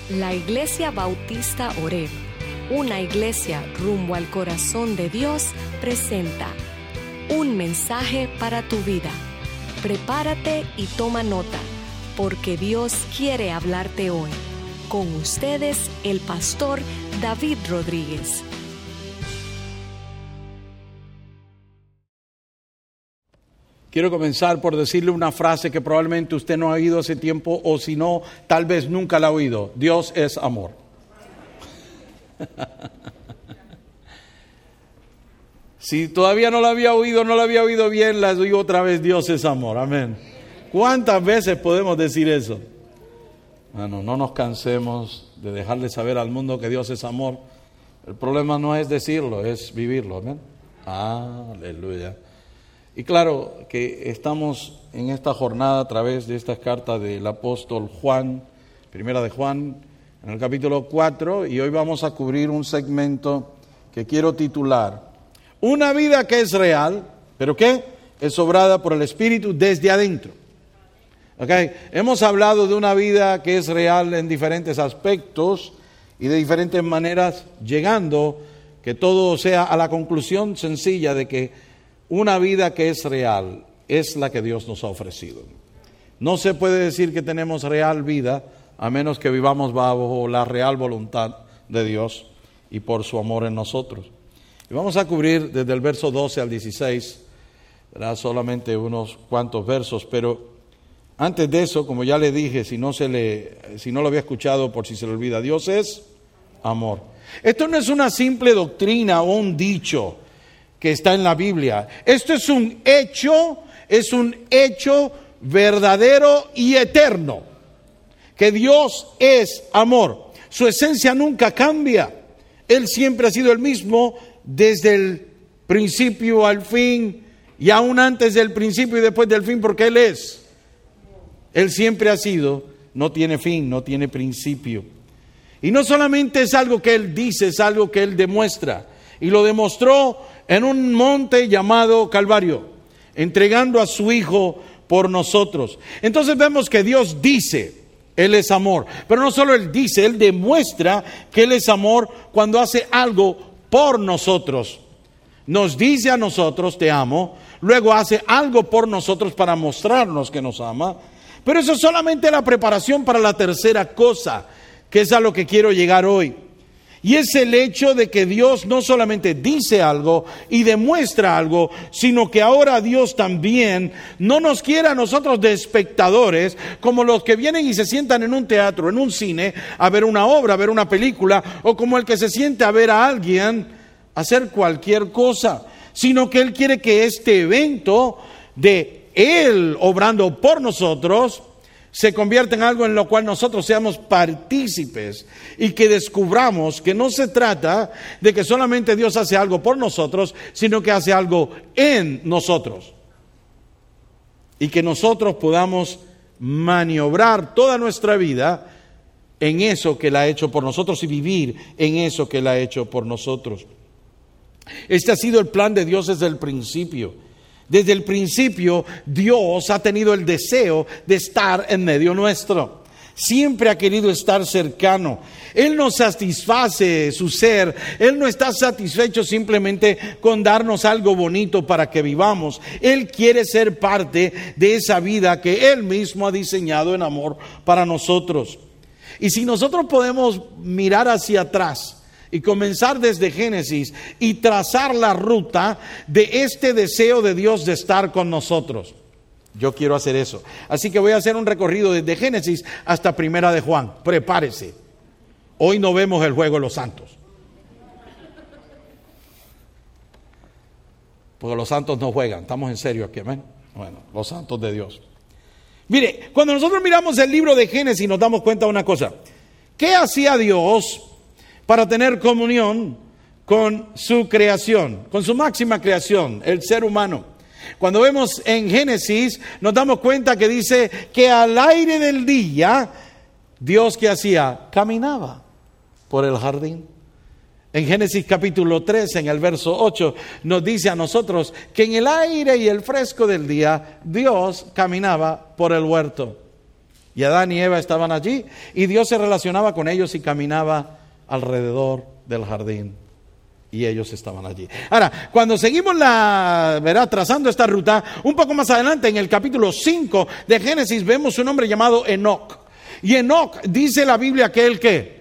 La Iglesia Bautista Oreb, una iglesia rumbo al corazón de Dios, presenta un mensaje para tu vida. Prepárate y toma nota, porque Dios quiere hablarte hoy. Con ustedes, el pastor David Rodríguez. Quiero comenzar por decirle una frase que probablemente usted no ha oído hace tiempo, o si no, tal vez nunca la ha oído. Dios es amor. Si todavía no la había oído bien, la digo otra vez: Dios es amor. Amén. ¿Cuántas veces podemos decir eso? Bueno, no nos cansemos de dejarle saber al mundo que Dios es amor. El problema no es decirlo, es vivirlo. Amén. Aleluya. Y claro que estamos en esta jornada a través de esta carta del apóstol Juan, primera de Juan, en el capítulo 4, y hoy vamos a cubrir un segmento que quiero titular: Una vida que es real, pero que es obrada por el Espíritu desde adentro. Okay. Hemos hablado de una vida que es real en diferentes aspectos y de diferentes maneras, llegando que todo sea a la conclusión sencilla de que una vida que es real es la que Dios nos ha ofrecido. No se puede decir que tenemos real vida a menos que vivamos bajo la real voluntad de Dios y por su amor en nosotros. Y vamos a cubrir desde el verso 12 al 16, ¿verdad? Solamente unos cuantos versos, pero antes de eso, como ya le dije, si no lo había escuchado, por si se le olvida, Dios es amor. Esto no es una simple doctrina o un dicho que está en la Biblia. Esto es un hecho verdadero y eterno, que Dios es amor. Su esencia nunca cambia. Él siempre ha sido el mismo desde el principio al fin, y aún antes del principio y después del fin, porque Él es. Él siempre ha sido, no tiene fin, no tiene principio. Y no solamente es algo que Él dice, es algo que Él demuestra. Y lo demostró en un monte llamado Calvario, entregando a su Hijo por nosotros. Entonces vemos que Dios dice, Él es amor. Pero no solo Él dice, Él demuestra que Él es amor cuando hace algo por nosotros. Nos dice a nosotros, te amo, luego hace algo por nosotros para mostrarnos que nos ama. Pero eso es solamente la preparación para la tercera cosa, que es a lo que quiero llegar hoy. Y es el hecho de que Dios no solamente dice algo y demuestra algo, sino que ahora Dios también no nos quiere a nosotros de espectadores, como los que vienen y se sientan en un teatro, en un cine, a ver una obra, a ver una película, o como el que se siente a ver a alguien hacer cualquier cosa, sino que Él quiere que este evento de Él obrando por nosotros se convierte en algo en lo cual nosotros seamos partícipes y que descubramos que no se trata de que solamente Dios hace algo por nosotros, sino que hace algo en nosotros. Y que nosotros podamos maniobrar toda nuestra vida en eso que Él ha hecho por nosotros y vivir en eso que Él ha hecho por nosotros. Este ha sido el plan de Dios desde el principio. Desde el principio, Dios ha tenido el deseo de estar en medio nuestro. Siempre ha querido estar cercano. Él nos satisface su ser. Él no está satisfecho simplemente con darnos algo bonito para que vivamos. Él quiere ser parte de esa vida que Él mismo ha diseñado en amor para nosotros. Y si nosotros podemos mirar hacia atrás y comenzar desde Génesis y trazar la ruta de este deseo de Dios de estar con nosotros. Yo quiero hacer eso. Así que voy a hacer un recorrido desde Génesis hasta Primera de Juan. Prepárese. Hoy no vemos el juego de los santos. Porque los santos no juegan. Estamos en serio aquí, amén. Bueno, los santos de Dios. Mire, cuando nosotros miramos el libro de Génesis nos damos cuenta de una cosa. ¿Qué hacía Dios para tener comunión con su creación, con su máxima creación, el ser humano? Cuando vemos en Génesis, nos damos cuenta que dice que al aire del día, Dios, ¿qué hacía? Caminaba por el jardín. En Génesis capítulo 3, en el verso 8, nos dice a nosotros que en el aire y el fresco del día, Dios caminaba por el huerto. Y Adán y Eva estaban allí y Dios se relacionaba con ellos y caminaba alrededor del jardín. Y ellos estaban allí. Ahora, cuando seguimos trazando esta ruta, un poco más adelante en el capítulo 5 de Génesis vemos un hombre llamado Enoc. Y Enoc dice la Biblia que él ¿qué?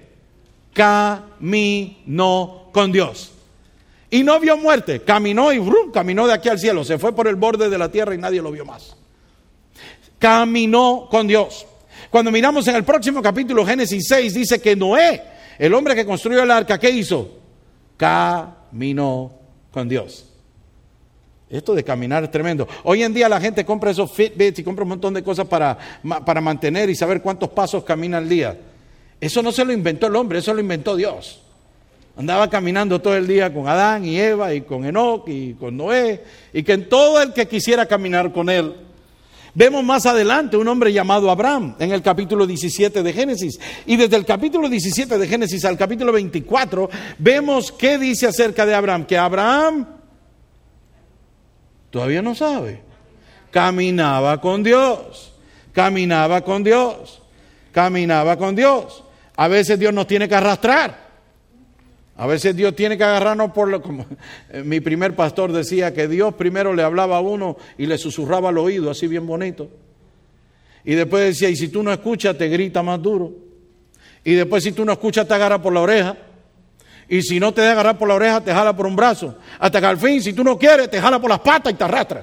Caminó con Dios. Y no vio muerte, caminó y caminó de aquí al cielo, se fue por el borde de la tierra y nadie lo vio más. Caminó con Dios. Cuando miramos en el próximo capítulo, Génesis 6, dice que Noé, el hombre que construyó el arca, ¿qué hizo? Caminó con Dios. Esto de caminar es tremendo. Hoy en día la gente compra esos Fitbits y compra un montón de cosas para mantener y saber cuántos pasos camina al día. Eso no se lo inventó el hombre, eso lo inventó Dios. Andaba caminando todo el día con Adán y Eva y con Enoc y con Noé y con todo el que quisiera caminar con él. Vemos más adelante un hombre llamado Abraham en el capítulo 17 de Génesis. Y desde el capítulo 17 de Génesis al capítulo 24 vemos qué dice acerca de Abraham. Que Abraham todavía no sabe. Caminaba con Dios. Caminaba con Dios. Caminaba con Dios. A veces Dios nos tiene que arrastrar. A veces Dios tiene que agarrarnos como mi primer pastor decía, que Dios primero le hablaba a uno y le susurraba al oído, así bien bonito. Y después decía, y si tú no escuchas, te grita más duro. Y después si tú no escuchas, te agarra por la oreja. Y si no te deja agarrar por la oreja, te jala por un brazo. Hasta que al fin, si tú no quieres, te jala por las patas y te arrastra.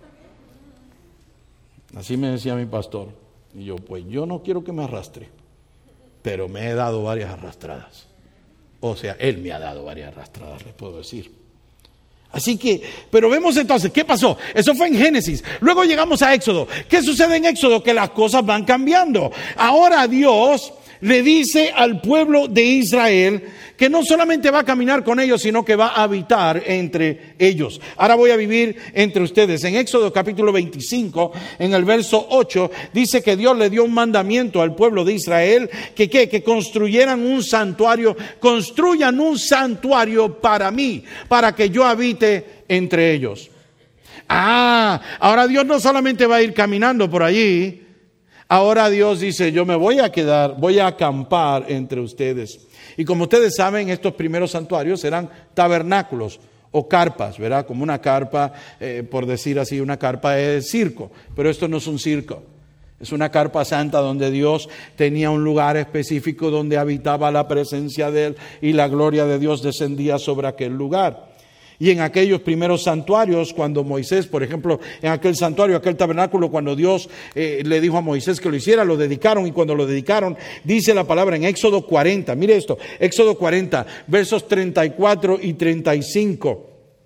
Así me decía mi pastor. Y yo, pues yo no quiero que me arrastre, pero me he dado varias arrastradas. O sea, Él me ha dado varias arrastradas, les puedo decir. Así que, pero vemos entonces, ¿qué pasó? Eso fue en Génesis. Luego llegamos a Éxodo. ¿Qué sucede en Éxodo? Que las cosas van cambiando. Ahora Dios le dice al pueblo de Israel que no solamente va a caminar con ellos, sino que va a habitar entre ellos. Ahora voy a vivir entre ustedes. En Éxodo capítulo 25, en el verso 8, dice que Dios le dio un mandamiento al pueblo de Israel que construyeran un santuario. Construyan un santuario para mí, para que yo habite entre ellos. Ahora Dios no solamente va a ir caminando por allí. Ahora Dios dice, yo me voy a quedar, voy a acampar entre ustedes. Y como ustedes saben, estos primeros santuarios eran tabernáculos o carpas, ¿verdad? Como una carpa, por decir así, una carpa de circo. Pero esto no es un circo. Es una carpa santa donde Dios tenía un lugar específico donde habitaba la presencia de Él y la gloria de Dios descendía sobre aquel lugar. Y en aquellos primeros santuarios, cuando Moisés, por ejemplo, en aquel santuario, aquel tabernáculo, cuando Dios le dijo a Moisés que lo hiciera, lo dedicaron, y cuando lo dedicaron, dice la palabra en Éxodo 40, mire esto, Éxodo 40, versos 34 y 35.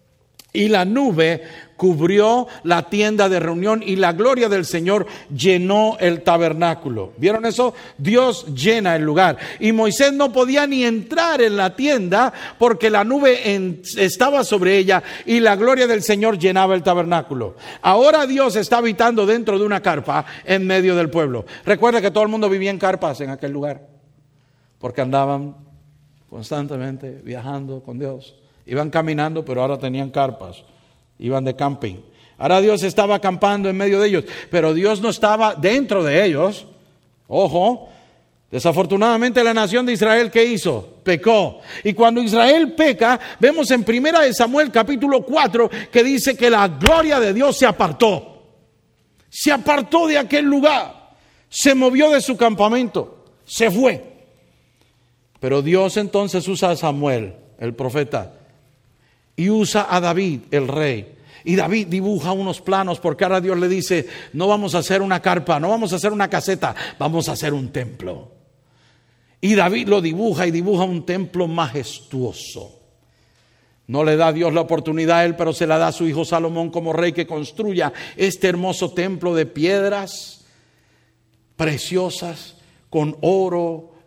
Y la nube cubrió la tienda de reunión y la gloria del Señor llenó el tabernáculo. ¿Vieron eso? Dios llena el lugar. Y Moisés no podía ni entrar en la tienda porque la nube estaba sobre ella y la gloria del Señor llenaba el tabernáculo. Ahora Dios está habitando dentro de una carpa en medio del pueblo. Recuerda que todo el mundo vivía en carpas en aquel lugar porque andaban constantemente viajando con Dios. Iban caminando, pero ahora tenían carpas. Iban de camping. Ahora Dios estaba acampando en medio de ellos, pero Dios no estaba dentro de ellos. Ojo, desafortunadamente la nación de Israel, ¿qué hizo? Pecó. Y cuando Israel peca, vemos en 1 Samuel capítulo 4 que dice que la gloria de Dios se apartó. Se apartó de aquel lugar. Se movió de su campamento. Se fue. Pero Dios entonces usa a Samuel, el profeta, y usa a David, el rey. Y David dibuja unos planos porque ahora Dios le dice, no vamos a hacer una carpa, no vamos a hacer una caseta, vamos a hacer un templo. Y David lo dibuja y dibuja un templo majestuoso. No le da a Dios la oportunidad a él, pero se la da a su hijo Salomón como rey que construya este hermoso templo de piedras preciosas con oro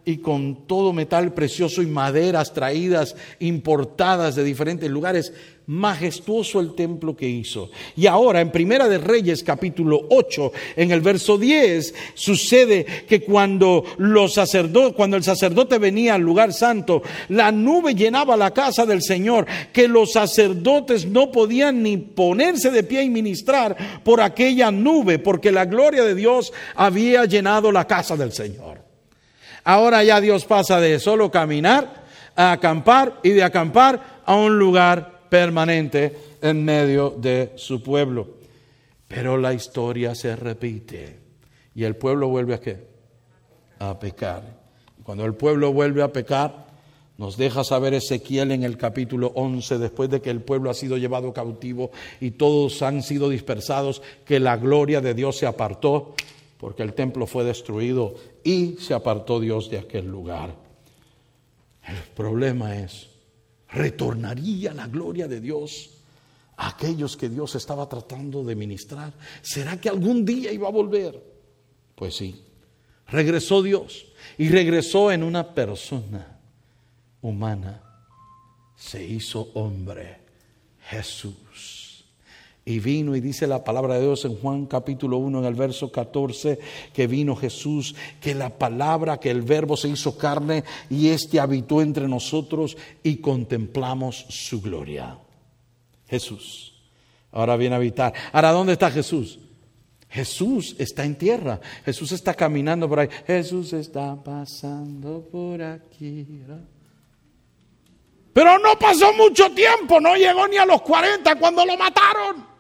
y con todo metal precioso y maderas traídas, importadas de diferentes lugares. Majestuoso el templo que hizo. Y ahora en Primera de Reyes capítulo 8, en el verso 10, sucede que cuando el sacerdote venía al lugar santo, la nube llenaba la casa del Señor, que los sacerdotes no podían ni ponerse de pie y ministrar por aquella nube, porque la gloria de Dios había llenado la casa del Señor. Ahora ya Dios pasa de solo caminar a acampar, y de acampar a un lugar permanente en medio de su pueblo. Pero la historia se repite y el pueblo vuelve ¿a qué? A pecar. Cuando el pueblo vuelve a pecar, nos deja saber Ezequiel en el capítulo 11, después de que el pueblo ha sido llevado cautivo y todos han sido dispersados, que la gloria de Dios se apartó, porque el templo fue destruido y se apartó Dios de aquel lugar. El problema es, ¿retornaría la gloria de Dios a aquellos que Dios estaba tratando de ministrar? ¿Será que algún día iba a volver? Pues sí, regresó Dios, y regresó en una persona humana. Se hizo hombre, Jesús. Y vino, y dice la palabra de Dios en Juan capítulo 1, en el verso 14, que vino Jesús, que la palabra, que el verbo se hizo carne, y habitó entre nosotros, y contemplamos su gloria. Jesús ahora viene a habitar. Ahora, ¿dónde está Jesús? Jesús está en tierra. Jesús está caminando por ahí. Jesús está pasando por aquí, ¿verdad? Pero no pasó mucho tiempo, no llegó ni a los 40 cuando lo mataron.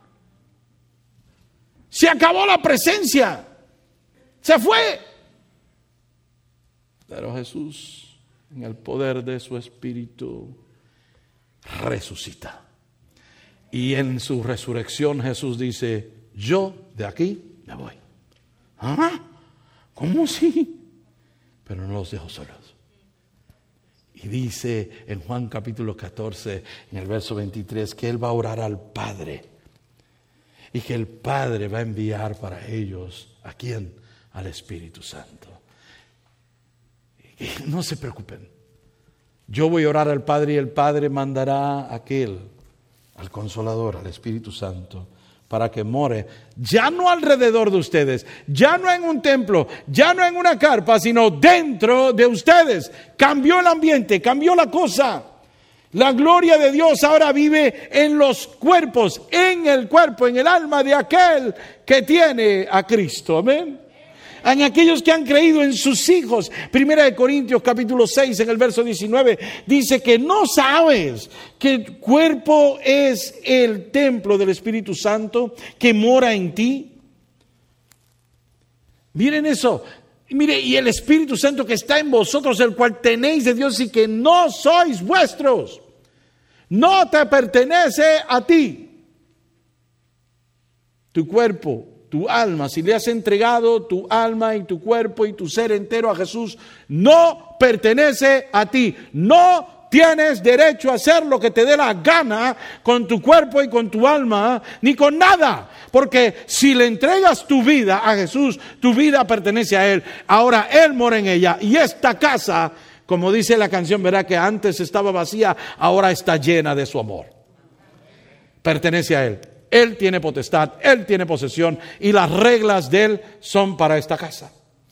Se acabó la presencia, se fue. Pero Jesús, en el poder de su Espíritu, resucita. Y en su resurrección Jesús dice, yo de aquí me voy. ¿Ah? ¿Cómo sí? Pero no los dejo solos. Y dice en Juan capítulo 14, en el verso 23, que Él va a orar al Padre. Y que el Padre va a enviar para ellos, ¿a quién? Al Espíritu Santo. Y no se preocupen. Yo voy a orar al Padre y el Padre mandará a aquel, al Consolador, al Espíritu Santo, para que more, ya no alrededor de ustedes, ya no en un templo, ya no en una carpa, sino dentro de ustedes. Cambió el ambiente, cambió la cosa. La gloria de Dios ahora vive en los cuerpos, en el cuerpo, en el alma de aquel que tiene a Cristo. Amén. En aquellos que han creído en sus hijos. Primera de Corintios capítulo 6, en el verso 19, dice que no sabes que el cuerpo es el templo del Espíritu Santo que mora en ti. Miren eso. Mire, y el Espíritu Santo que está en vosotros, el cual tenéis de Dios y que no sois vuestros. No te pertenece a ti. Tu cuerpo, tu alma, si le has entregado tu alma y tu cuerpo y tu ser entero a Jesús, no pertenece a ti. No tienes derecho a hacer lo que te dé la gana con tu cuerpo y con tu alma, ni con nada. Porque si le entregas tu vida a Jesús, tu vida pertenece a Él. Ahora Él mora en ella. Y esta casa, como dice la canción, verá que antes estaba vacía, ahora está llena de su amor. Pertenece a Él. Él tiene potestad, Él tiene posesión y las reglas de Él son para esta casa.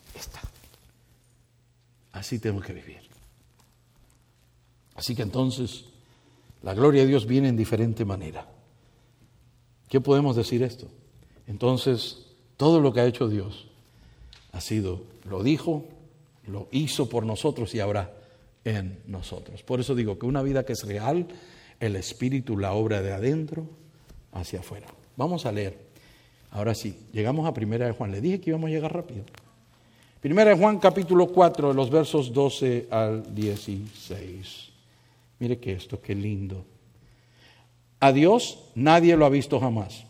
Así tengo que vivir. Así que entonces la gloria de Dios viene en diferente manera. ¿Qué podemos decir esto? Entonces todo lo que ha hecho Dios ha sido, lo dijo, lo hizo por nosotros y ahora en nosotros. Por eso digo que una vida que es real, el Espíritu la obra de adentro hacia afuera. Vamos a leer. Ahora sí, llegamos a Primera de Juan. Le dije que íbamos a llegar rápido. Primera de Juan capítulo 4, los versos 12 al 16. Mire que esto, qué lindo. A Dios nadie lo ha visto jamás.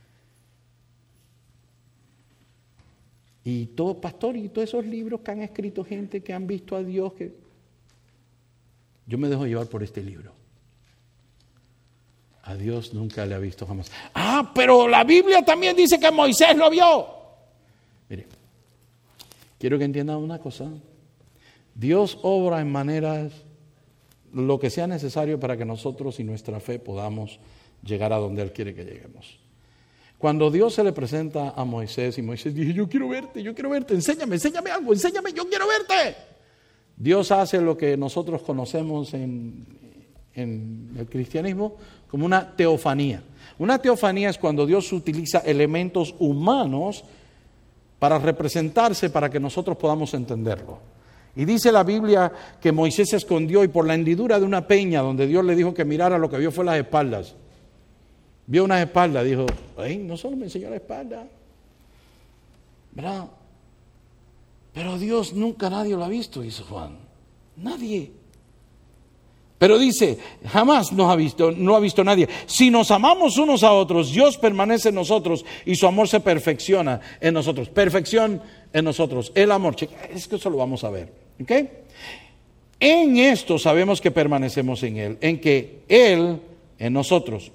Y todo, pastor, y todos esos libros que han escrito gente que han visto a Dios, que yo me dejo llevar por este libro. A Dios nunca le ha visto jamás. Ah, pero la Biblia también dice que Moisés lo vio. Mire, quiero que entiendan una cosa. Dios obra en maneras, lo que sea necesario para que nosotros y nuestra fe podamos llegar a donde Él quiere que lleguemos. Cuando Dios se le presenta a Moisés y Moisés dice, yo quiero verte, enséñame algo, yo quiero verte. Dios hace lo que nosotros conocemos en el cristianismo como una teofanía. Una teofanía es cuando Dios utiliza elementos humanos para representarse para que nosotros podamos entenderlo. Y dice la Biblia que Moisés se escondió y por la hendidura de una peña donde Dios le dijo que mirara, lo que vio fue las espaldas. Vio unas espaldas, dijo, no solo me enseñó la espalda, ¿verdad? Pero Dios nunca nadie lo ha visto, dice Juan. Nadie. Pero dice, jamás no ha visto nadie. Si nos amamos unos a otros, Dios permanece en nosotros y su amor se perfecciona en nosotros. Perfección en nosotros. El amor, es que eso lo vamos a ver. ¿Ok? En esto sabemos que permanecemos en Él, en que Él en nosotros,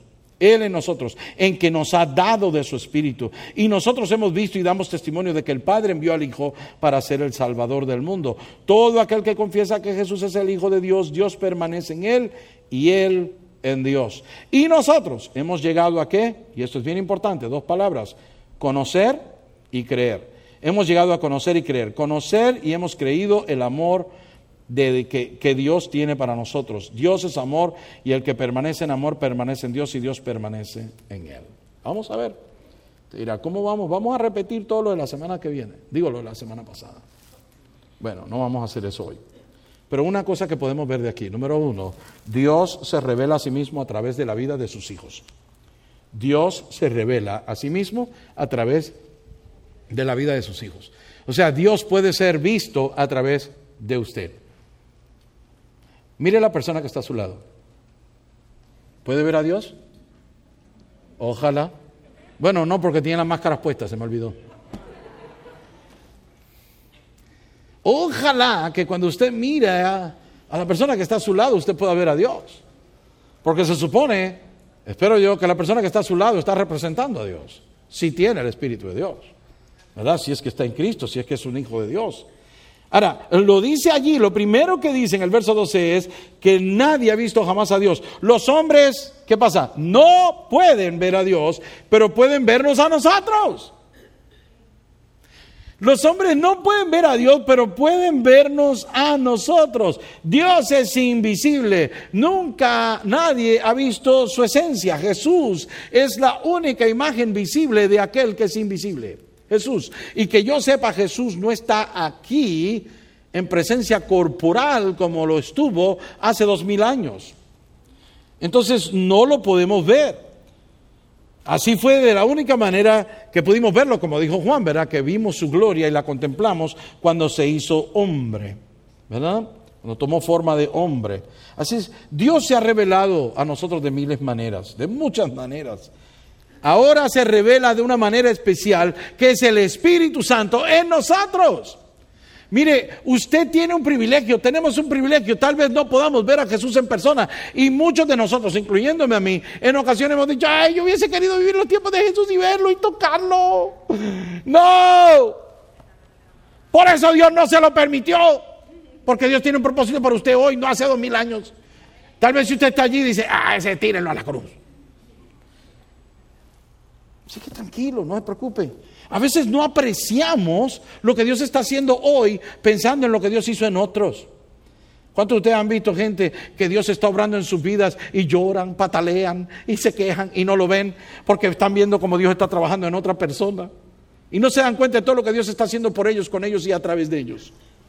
en que nos ha dado de su Espíritu. Y nosotros hemos visto y damos testimonio de que el Padre envió al Hijo para ser el Salvador del mundo. Todo aquel que confiesa que Jesús es el Hijo de Dios, Dios permanece en Él y Él en Dios. Y nosotros hemos llegado a ¿qué? Y esto es bien importante, 2 palabras, conocer y creer. Hemos llegado a conocer y creer. Conocer y hemos creído el amor que Dios tiene para nosotros. Dios es amor y el que permanece en amor permanece en Dios y Dios permanece en Él. Vamos a ver. Te dirá, ¿cómo vamos? Vamos a repetir todo lo de la semana que viene. Digo lo de la semana pasada. Bueno, no vamos a hacer eso hoy. Pero una cosa que podemos ver de aquí. Número 1, Dios se revela a sí mismo a través de la vida de sus hijos. Dios se revela a sí mismo a través de la vida de sus hijos. O sea, Dios puede ser visto a través de usted. Mire la persona que está a su lado. ¿Puede ver a Dios? Ojalá. Bueno, no, porque tiene las máscaras puestas, se me olvidó. Ojalá que cuando usted mire a la persona que está a su lado, usted pueda ver a Dios. Porque se supone, espero yo, que la persona que está a su lado está representando a Dios. Si tiene el Espíritu de Dios, ¿verdad? Si es que está en Cristo, si es que es un hijo de Dios. Ahora, lo dice allí, lo primero que dice en el verso 12 es que nadie ha visto jamás a Dios. Los hombres, ¿qué pasa? No pueden ver a Dios, pero pueden vernos a nosotros. Los hombres no pueden ver a Dios, pero pueden vernos a nosotros. Dios es invisible. Nunca nadie ha visto su esencia. Jesús es la única imagen visible de aquel que es invisible. Jesús. Y que yo sepa, Jesús no está aquí en presencia corporal como lo estuvo hace 2000 años. Entonces no lo podemos ver. Así fue de la única manera que pudimos verlo, como dijo Juan, ¿verdad? Que vimos su gloria y la contemplamos cuando se hizo hombre, ¿verdad? Cuando tomó forma de hombre. Así es, Dios se ha revelado a nosotros de miles maneras, de muchas maneras. Ahora se revela de una manera especial, que es el Espíritu Santo en nosotros. Mire, usted tiene un privilegio, tenemos un privilegio, tal vez no podamos ver a Jesús en persona. Y muchos de nosotros, incluyéndome a mí, en ocasiones hemos dicho, ay, yo hubiese querido vivir los tiempos de Jesús y verlo y tocarlo. ¡No! Por eso Dios no se lo permitió. Porque Dios tiene un propósito para usted hoy, no hace 2000 años. Tal vez si usted está allí y dice, ese tírenlo a la cruz. Así que tranquilo, no se preocupe. A veces no apreciamos lo que Dios está haciendo hoy pensando en lo que Dios hizo en otros. ¿Cuántos de ustedes han visto gente que Dios está obrando en sus vidas y lloran, patalean y se quejan y no lo ven porque están viendo cómo Dios está trabajando en otra persona? Y no se dan cuenta de todo lo que Dios está haciendo por ellos, con ellos y a través de ellos.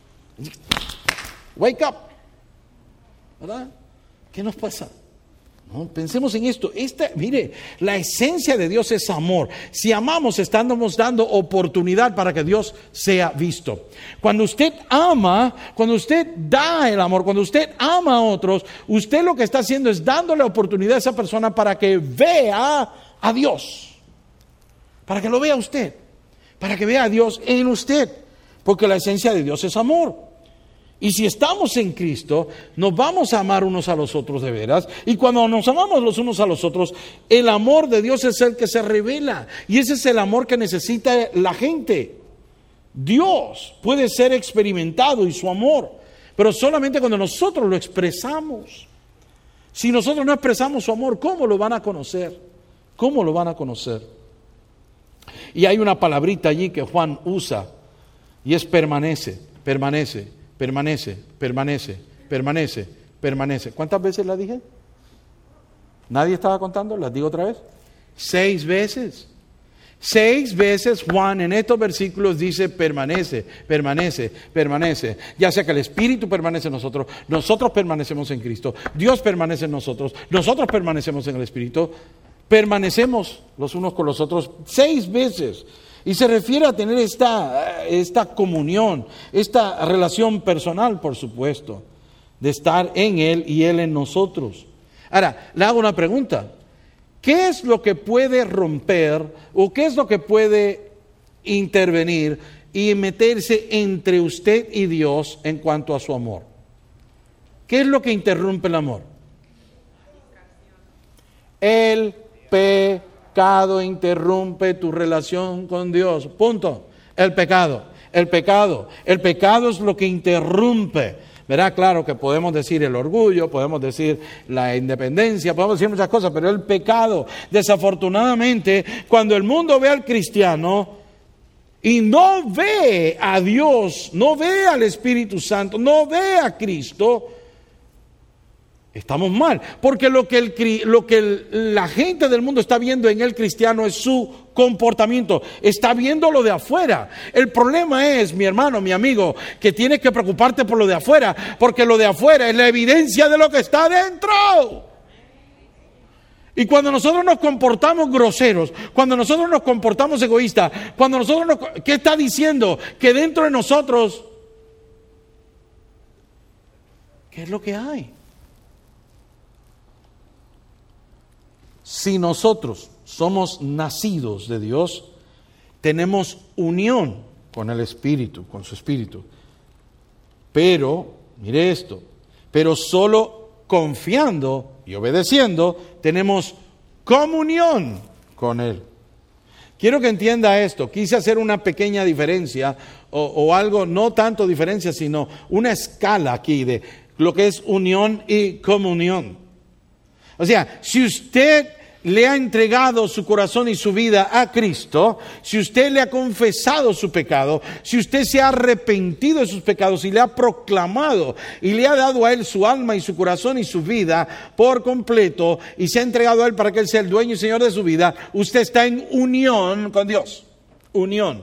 Wake up. ¿Verdad? ¿Qué nos pasa? No, pensemos en esto. Mire, la esencia de Dios es amor. Si amamos, estamos dando oportunidad para que Dios sea visto. Cuando usted ama, cuando usted da el amor, cuando usted ama a otros, usted lo que está haciendo es dándole oportunidad a esa persona para que vea a Dios. Para que lo vea usted. Para que vea a Dios en usted. Porque la esencia de Dios es amor. Y si estamos en Cristo, nos vamos a amar unos a los otros de veras. Y cuando nos amamos los unos a los otros, el amor de Dios es el que se revela. Y ese es el amor que necesita la gente. Dios puede ser experimentado y su amor. pero solamente cuando nosotros lo expresamos. Si nosotros no expresamos su amor, ¿cómo lo van a conocer? ¿Cómo lo van a conocer? Y hay una palabrita allí que Juan usa, y es permanece, permanece, permanece, permanece, permanece, permanece. ¿Cuántas veces la dije? ¿Nadie estaba contando? ¿Las digo otra vez? 6 veces. 6 veces Juan en estos versículos dice permanece, permanece, permanece. Ya sea que el Espíritu permanece en nosotros, nosotros permanecemos en Cristo, Dios permanece en nosotros, nosotros permanecemos en el Espíritu, permanecemos los unos con los otros 6 veces. Y se refiere a tener esta comunión, esta relación personal, por supuesto, de estar en Él y Él en nosotros. Ahora, le hago una pregunta. ¿Qué es lo que puede romper o qué es lo que puede intervenir y meterse entre usted y Dios en cuanto a su amor? ¿Qué es lo que interrumpe el amor? El pecado interrumpe tu relación con Dios. Punto. El pecado es lo que interrumpe. Verá, claro que podemos decir el orgullo, podemos decir la independencia, podemos decir muchas cosas, pero el pecado, desafortunadamente, cuando el mundo ve al cristiano y no ve a Dios, no ve al Espíritu Santo, no ve a Cristo, estamos mal, porque lo que la gente del mundo está viendo en el cristiano es su comportamiento, está viendo lo de afuera. El problema es, mi hermano, mi amigo, que tienes que preocuparte por lo de afuera, porque lo de afuera es la evidencia de lo que está dentro. Y cuando nosotros nos comportamos groseros, cuando nosotros nos comportamos egoístas, cuando nosotros ¿qué está diciendo? Que dentro de nosotros, ¿qué es lo que hay? Si nosotros somos nacidos de Dios, tenemos unión con el Espíritu, con su Espíritu. Pero, mire esto, pero solo confiando y obedeciendo tenemos comunión con Él. Quiero que entienda esto. Quise hacer una pequeña diferencia o algo, no tanto diferencia, sino una escala aquí de lo que es unión y comunión. O sea, si usted le ha entregado su corazón y su vida a Cristo, si usted le ha confesado su pecado, si usted se ha arrepentido de sus pecados y le ha proclamado y le ha dado a Él su alma y su corazón y su vida por completo y se ha entregado a Él para que Él sea el dueño y Señor de su vida, usted está en unión con Dios. Unión.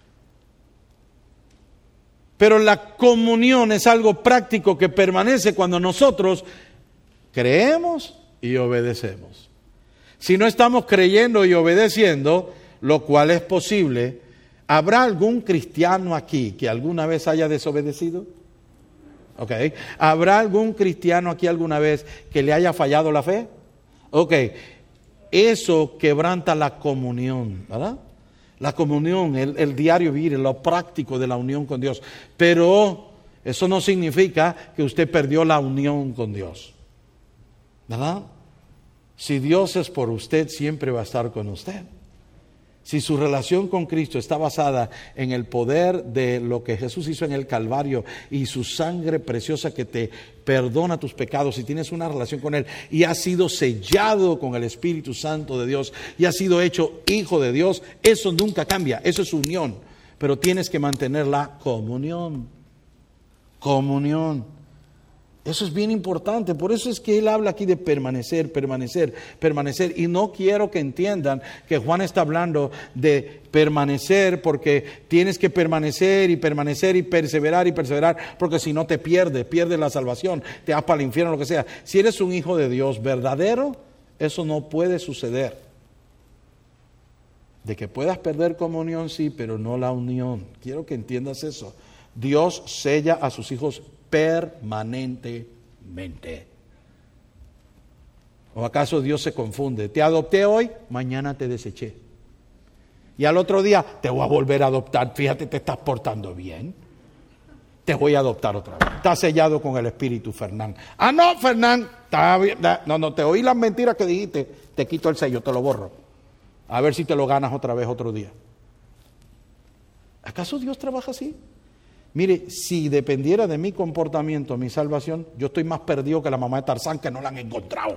Pero la comunión es algo práctico que permanece cuando nosotros creemos y obedecemos. Si no estamos creyendo y obedeciendo, lo cual es posible, ¿habrá algún cristiano aquí que alguna vez haya desobedecido? Ok. ¿Habrá algún cristiano aquí alguna vez que le haya fallado la fe? Ok. Eso quebranta la comunión, ¿verdad? La comunión, el diario vivir, lo práctico de la unión con Dios. Pero eso no significa que usted perdió la unión con Dios, ¿verdad? Si Dios es por usted, siempre va a estar con usted. Si su relación con Cristo está basada en el poder de lo que Jesús hizo en el Calvario y su sangre preciosa que te perdona tus pecados, si tienes una relación con Él y has sido sellado con el Espíritu Santo de Dios y has sido hecho hijo de Dios, eso nunca cambia, eso es unión. Pero tienes que mantener la comunión. Comunión. Eso es bien importante, por eso es que él habla aquí de permanecer, permanecer, permanecer. Y no quiero que entiendan que Juan está hablando de permanecer porque tienes que permanecer y permanecer y perseverar, porque si no te pierdes la salvación, te vas para el infierno, lo que sea. Si eres un hijo de Dios verdadero, eso no puede suceder. De que puedas perder comunión, sí, pero no la unión. Quiero que entiendas eso. Dios sella a sus hijos permanentemente. ¿O acaso Dios se confunde? Te adopté hoy, mañana te deseché. Y al otro día te voy a volver a adoptar. Fíjate, te estás portando bien. Te voy a adoptar otra vez. Estás sellado con el Espíritu, Fernán. Ah, no, Fernán. No, te oí las mentiras que dijiste. Te quito el sello, te lo borro. A ver si te lo ganas otra vez otro día. ¿Acaso Dios trabaja así? Mire, si dependiera de mi comportamiento, mi salvación, yo estoy más perdido que la mamá de Tarzán, que no la han encontrado.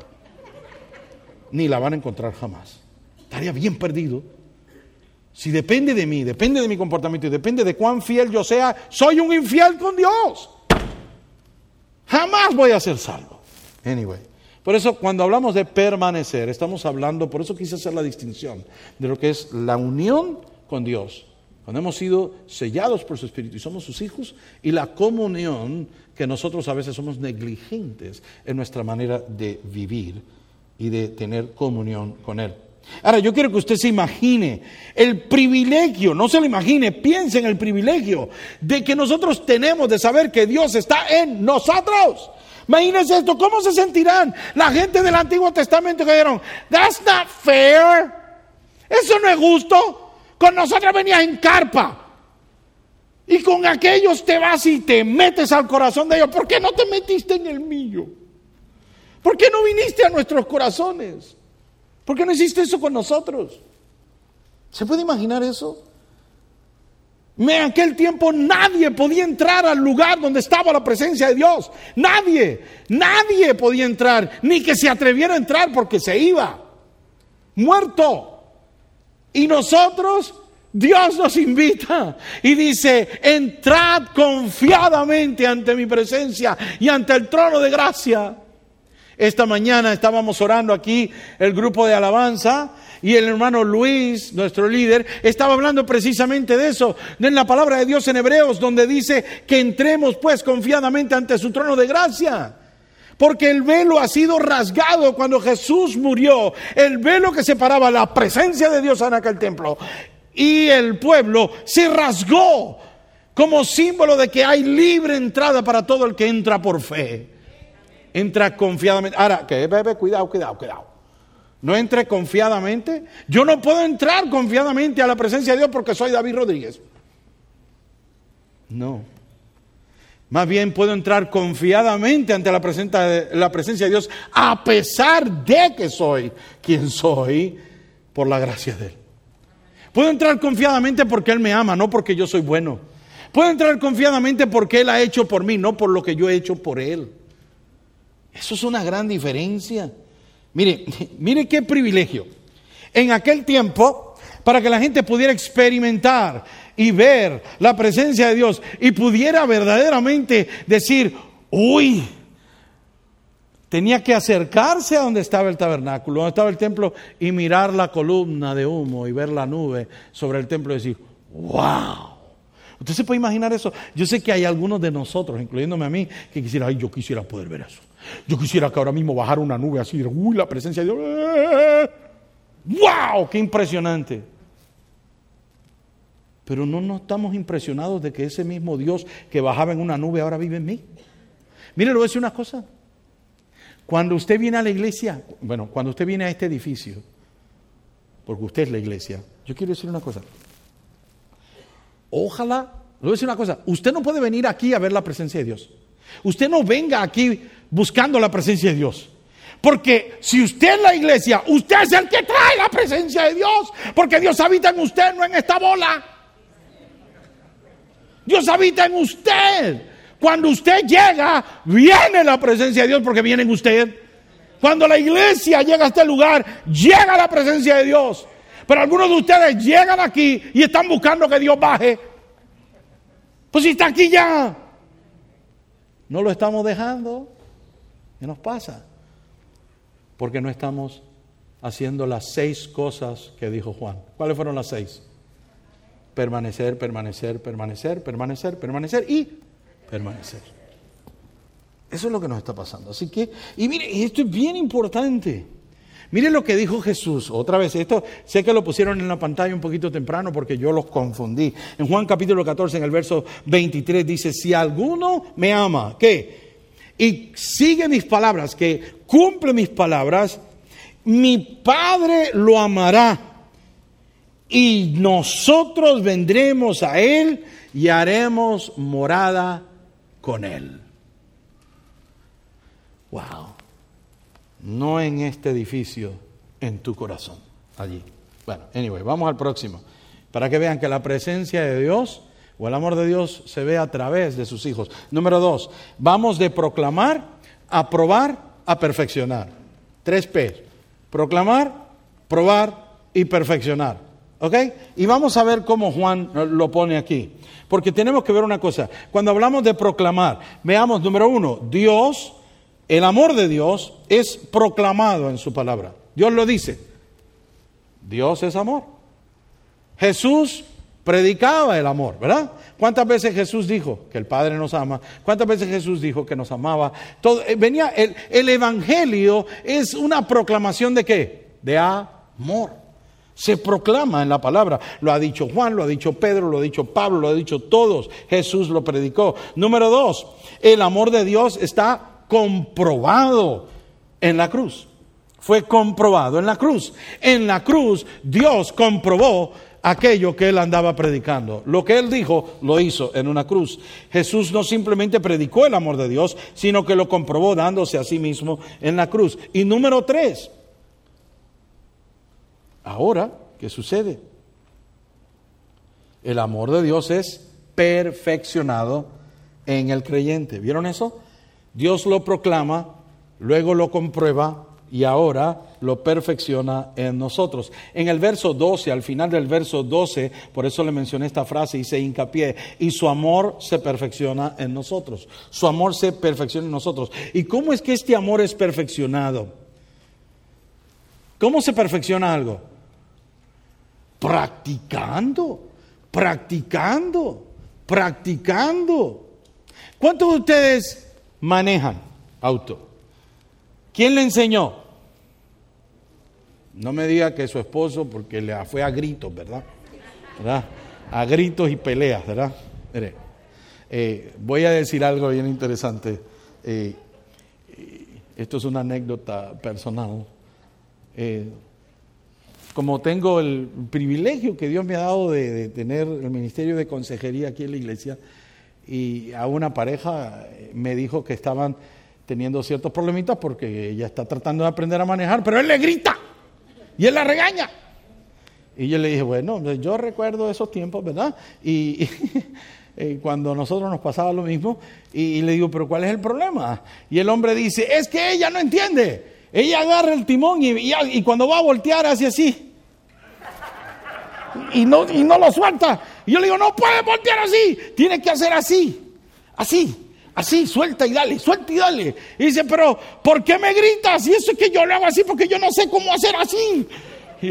Ni la van a encontrar jamás. Estaría bien perdido. Si depende de mí, depende de mi comportamiento y depende de cuán fiel yo sea, soy un infiel con Dios. Jamás voy a ser salvo. Anyway, por eso cuando hablamos de permanecer, estamos hablando, por eso quise hacer la distinción de lo que es la unión con Dios, cuando hemos sido sellados por su Espíritu y somos sus hijos, y la comunión, que nosotros a veces somos negligentes en nuestra manera de vivir y de tener comunión con Él. Ahora, yo quiero que usted se imagine el privilegio, no se lo imagine, piense en el privilegio de que nosotros tenemos de saber que Dios está en nosotros. Imagínense esto, ¿cómo se sentirán la gente del Antiguo Testamento que dijeron, that's not fair, eso no es justo? Con nosotros venías en carpa y con aquellos te vas y te metes al corazón de ellos. ¿Por qué no te metiste en el mío? ¿Por qué no viniste a nuestros corazones? ¿Por qué no hiciste eso con nosotros? ¿Se puede imaginar eso? En aquel tiempo nadie podía entrar al lugar donde estaba la presencia de Dios. Nadie podía entrar, ni que se atreviera a entrar porque se iba muerto. Y nosotros, Dios nos invita y dice, entrad confiadamente ante mi presencia y ante el trono de gracia. Esta mañana estábamos orando aquí, el grupo de alabanza, y el hermano Luis, nuestro líder, estaba hablando precisamente de eso, en la palabra de Dios en Hebreos, donde dice que entremos pues confiadamente ante su trono de gracia. Porque el velo ha sido rasgado cuando Jesús murió. El velo que separaba la presencia de Dios en aquel templo y el pueblo se rasgó como símbolo de que hay libre entrada para todo el que entra por fe. Entra confiadamente. Ahora, cuidado. No entre confiadamente. Yo no puedo entrar confiadamente a la presencia de Dios porque soy David Rodríguez. No. Más bien puedo entrar confiadamente ante la presencia de Dios a pesar de que soy quien soy por la gracia de Él. Puedo entrar confiadamente porque Él me ama, no porque yo soy bueno. Puedo entrar confiadamente porque Él ha hecho por mí, no por lo que yo he hecho por Él. Eso es una gran diferencia. Mire qué privilegio. En aquel tiempo, para que la gente pudiera experimentar y ver la presencia de Dios y pudiera verdaderamente decir, uy, tenía que acercarse a donde estaba el tabernáculo, donde estaba el templo, y mirar la columna de humo y ver la nube sobre el templo y decir, wow. ¿Usted se puede imaginar eso? Yo sé que hay algunos de nosotros, incluyéndome a mí, que quisiera, yo quisiera poder ver eso. Yo quisiera que ahora mismo bajara una nube así, uy, la presencia de Dios. ¡Wow! ¡Qué impresionante! Pero no estamos impresionados de que ese mismo Dios que bajaba en una nube ahora vive en mí. Mire, le voy a decir una cosa. Cuando usted viene a la iglesia, cuando usted viene a este edificio, porque usted es la iglesia, yo quiero decir una cosa. Ojalá, le voy a decir una cosa, usted no puede venir aquí a ver la presencia de Dios. Usted no venga aquí buscando la presencia de Dios. Porque si usted es la iglesia, usted es el que trae la presencia de Dios. Porque Dios habita en usted, no en esta bola. Dios habita en usted. Cuando usted llega, viene la presencia de Dios porque viene en usted. Cuando la iglesia llega a este lugar, llega la presencia de Dios. Pero algunos de ustedes llegan aquí y están buscando que Dios baje. Pues si está aquí ya. No lo estamos dejando. ¿Qué nos pasa? Porque no estamos haciendo las 6 cosas que dijo Juan. ¿Cuáles fueron las 6? Permanecer y permanecer. Eso es lo que nos está pasando. Así que, y mire, esto es bien importante. Mire lo que dijo Jesús. Otra vez, esto sé que lo pusieron en la pantalla un poquito temprano porque yo los confundí. En Juan capítulo 14, en el verso 23, dice, si alguno me ama, ¿qué? Y sigue mis palabras, que cumple mis palabras, mi Padre lo amará. Y nosotros vendremos a Él y haremos morada con Él. Wow. No en este edificio, en tu corazón, allí. Bueno, anyway, vamos al próximo. Para que vean que la presencia de Dios o el amor de Dios se ve a través de sus hijos. Número 2, vamos de proclamar, a probar, a perfeccionar. 3 P. Proclamar, probar y perfeccionar. ¿Ok? Y vamos a ver cómo Juan lo pone aquí. Porque tenemos que ver una cosa. Cuando hablamos de proclamar, veamos, número 1, Dios, el amor de Dios es proclamado en su palabra. Dios lo dice. Dios es amor. Jesús predicaba el amor, ¿verdad? ¿Cuántas veces Jesús dijo que el Padre nos ama? ¿Cuántas veces Jesús dijo que nos amaba? El Evangelio es una proclamación ¿de qué? De amor. Se proclama en la palabra. Lo ha dicho Juan, lo ha dicho Pedro, lo ha dicho Pablo, lo ha dicho todos. Jesús lo predicó. Número 2, el amor de Dios está comprobado en la cruz. Fue comprobado en la cruz. En la cruz Dios comprobó aquello que él andaba predicando. Lo que él dijo, lo hizo en una cruz. Jesús no simplemente predicó el amor de Dios, sino que lo comprobó dándose a sí mismo en la cruz. Y número 3, ahora, ¿qué sucede? El amor de Dios es perfeccionado en el creyente. ¿Vieron eso? Dios lo proclama, luego lo comprueba y ahora lo perfecciona en nosotros. En el verso 12, al final del verso 12, por eso le mencioné esta frase, hice hincapié, y su amor se perfecciona en nosotros. Su amor se perfecciona en nosotros. ¿Y cómo es que este amor es perfeccionado? ¿Cómo se perfecciona algo? Practicando. ¿Cuántos de ustedes manejan auto? ¿Quién le enseñó? No me diga que su esposo, porque le fue a gritos, ¿verdad? A gritos y peleas, ¿verdad? Mire, voy a decir algo bien interesante. Esto es una anécdota personal. Como tengo el privilegio que Dios me ha dado de tener el ministerio de consejería aquí en la iglesia, y a una pareja me dijo que estaban teniendo ciertos problemitas porque ella está tratando de aprender a manejar, pero él le grita y él la regaña. Y yo le dije, bueno, yo recuerdo esos tiempos, ¿verdad? Y cuando a nosotros nos pasaba lo mismo, y le digo, pero ¿cuál es el problema? Y el hombre dice, es que ella no entiende. Ella agarra el timón y cuando va a voltear hace así. Y no lo suelta. Y yo le digo, no puede voltear así. Tiene que hacer así. Así, suelta y dale. Y dice, pero ¿por qué me gritas? Y eso es que yo lo hago así porque yo no sé cómo hacer así. Y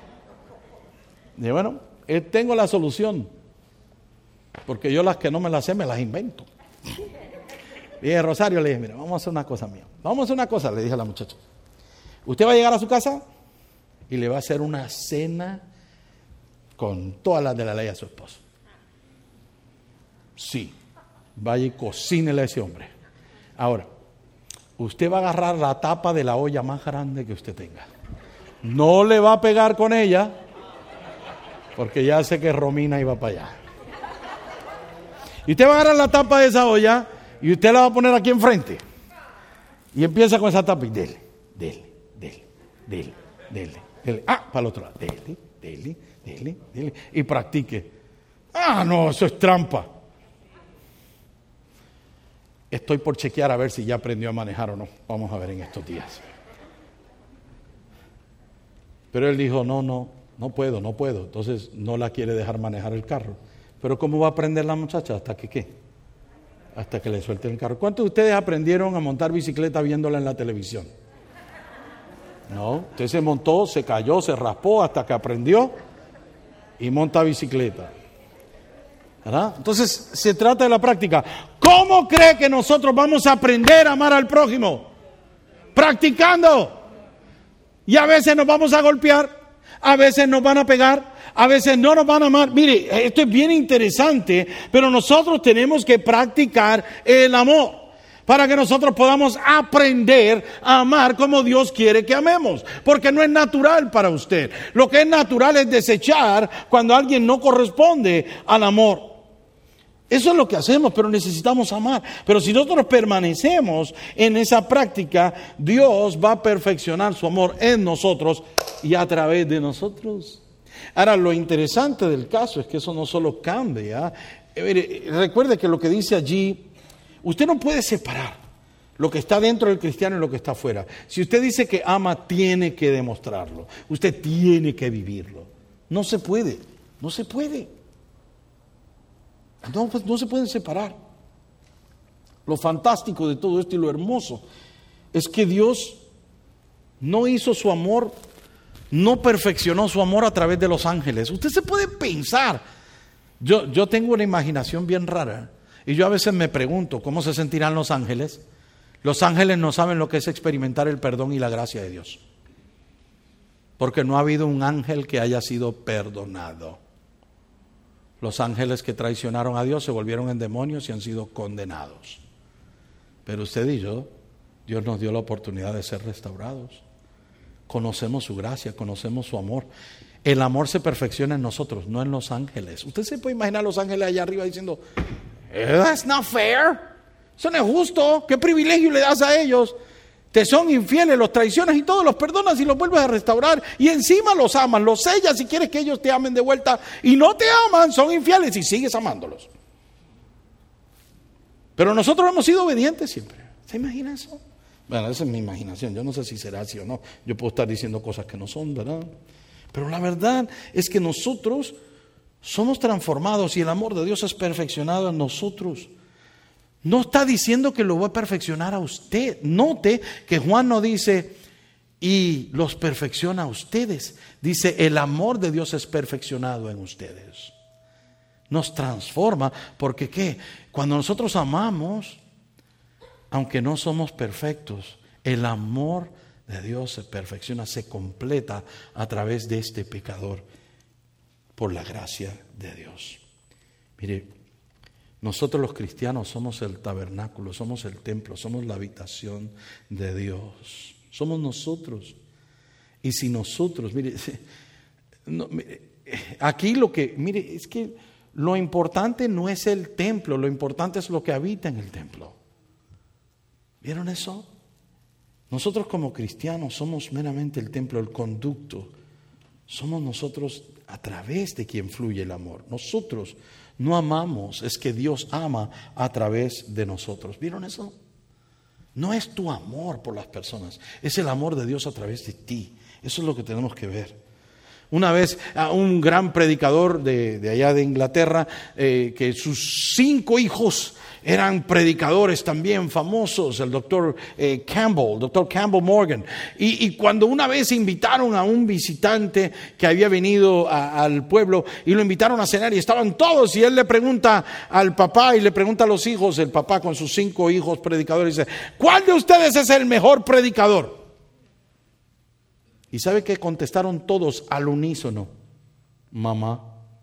bueno, tengo la solución. Porque yo las que no me las sé, me las invento. Y a Rosario le dije, mira, vamos a hacer una cosa mía. Vamos a hacer una cosa, le dije a la muchacha. Usted va a llegar a su casa y le va a hacer una cena con todas las de la ley a su esposo. Sí, vaya y cocínele a ese hombre. Ahora, usted va a agarrar la tapa de la olla más grande que usted tenga. No le va a pegar con ella, porque ya sé que Romina iba para allá. Y usted va a agarrar la tapa de esa olla y usted la va a poner aquí enfrente. Y empieza con esa tapa y dele. Para el otro lado. Dele. Y practique. No, eso es trampa. Estoy por chequear a ver si ya aprendió a manejar o no. Vamos a ver en estos días. Pero él dijo, no puedo. Entonces no la quiere dejar manejar el carro. Pero ¿cómo va a aprender la muchacha? ¿Hasta que qué? Hasta que le suelte el carro. ¿Cuántos de ustedes aprendieron a montar bicicleta viéndola en la televisión? No, usted se montó, se cayó, se raspó hasta que aprendió y monta bicicleta. ¿Verdad? Entonces se trata de la práctica. ¿Cómo cree que nosotros vamos a aprender a amar al prójimo? Practicando. Y a veces nos vamos a golpear, a veces nos van a pegar, a veces no nos van a amar. Mire, esto es bien interesante, pero nosotros tenemos que practicar el amor para que nosotros podamos aprender a amar como Dios quiere que amemos, porque no es natural para usted. Lo que es natural es desechar cuando alguien no corresponde al amor. Eso es lo que hacemos, pero necesitamos amar. Pero si nosotros permanecemos en esa práctica, Dios va a perfeccionar su amor en nosotros y a través de nosotros. Ahora, lo interesante del caso es que eso no solo cambia Mire, recuerde que lo que dice allí, usted no puede separar lo que está dentro del cristiano y lo que está afuera. Si usted dice que ama, tiene que demostrarlo. Usted tiene que vivirlo. No se puede, no se puede. No, pues no se pueden separar. Lo fantástico de todo esto y lo hermoso es que Dios no hizo su amor, no perfeccionó su amor a través de los ángeles. Usted se puede pensar. Yo tengo una imaginación bien rara y yo a veces me pregunto cómo se sentirán los ángeles. Los ángeles no saben lo que es experimentar el perdón y la gracia de Dios, porque no ha habido un ángel que haya sido perdonado. Los ángeles que traicionaron a Dios se volvieron en demonios y han sido condenados. Pero usted y yo, Dios nos dio la oportunidad de ser restaurados. Conocemos su gracia, conocemos su amor. El amor se perfecciona en nosotros, no en los ángeles. Usted se puede imaginar a los ángeles allá arriba diciendo, "That's not fair. Eso no es justo. ¿Qué privilegio le das a ellos? Te son infieles, los traicionas y todo, los perdonas y los vuelves a restaurar. Y encima los amas, los sellas si quieres que ellos te amen de vuelta. Y no te aman, son infieles y sigues amándolos. Pero nosotros hemos sido obedientes siempre". ¿Se imagina eso? Bueno, esa es mi imaginación. Yo no sé si será así o no. Yo puedo estar diciendo cosas que no son, ¿verdad? Pero la verdad es que nosotros somos transformados y el amor de Dios es perfeccionado en nosotros. No está diciendo que lo va a perfeccionar a usted. Note que Juan no dice y los perfecciona a ustedes. Dice el amor de Dios es perfeccionado en ustedes. Nos transforma porque ¿qué? Cuando nosotros amamos, aunque no somos perfectos, el amor de Dios se perfecciona, se completa a través de este pecador por la gracia de Dios. Mire, nosotros los cristianos somos el tabernáculo, somos el templo, somos la habitación de Dios. Somos nosotros. Y si nosotros, mire, aquí mire, es que lo importante no es el templo, lo importante es lo que habita en el templo. ¿Vieron eso? Nosotros como cristianos somos meramente el templo, el conducto. Somos nosotros a través de quien fluye el amor. Nosotros no amamos, es que Dios ama a través de nosotros. ¿Vieron eso? No es tu amor por las personas, es el amor de Dios a través de ti. Eso es lo que tenemos que ver. Una vez a un gran predicador de allá de Inglaterra, que sus 5 hijos eran predicadores también famosos, el doctor Campbell Morgan. Y cuando una vez invitaron a un visitante que había venido al pueblo y lo invitaron a cenar y estaban todos, y él le pregunta al papá y le pregunta a los hijos, el papá con sus 5 hijos predicadores, dice, ¿cuál de ustedes es el mejor predicador? ¿Y sabe qué contestaron todos al unísono? Mamá.